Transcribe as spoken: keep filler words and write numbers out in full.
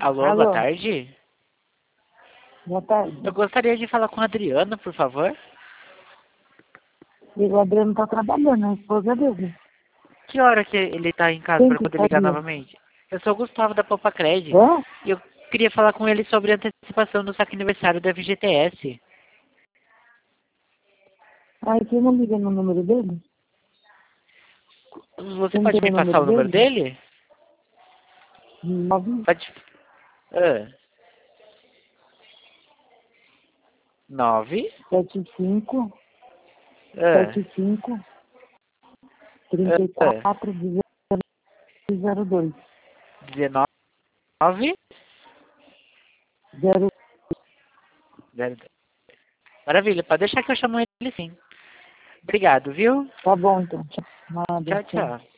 Alô, boa Alô, tarde. boa tarde. Eu gostaria de falar com a Adriana, por favor. E o Adriano tá trabalhando, a esposa dele. Que hora que ele tá em casa Quem para que poder ligar sabia? novamente? Eu sou o Gustavo da Poupa Cred. Hã? E eu queria falar com ele sobre a antecipação do saque aniversário da F G T S. Aí você não liga no número dele? Você Você não pode tem me o passar número o número dele? dele? Nove Pode. Ah. Nove. sete cinco Ah. sete cinco trinta e Ah. quatro zero dois Dezenove. zero. Zero. Maravilha, pode deixar que eu chamo ele sim. Obrigado, viu? Tá bom então. Nada, Tchau, tchau. tchau.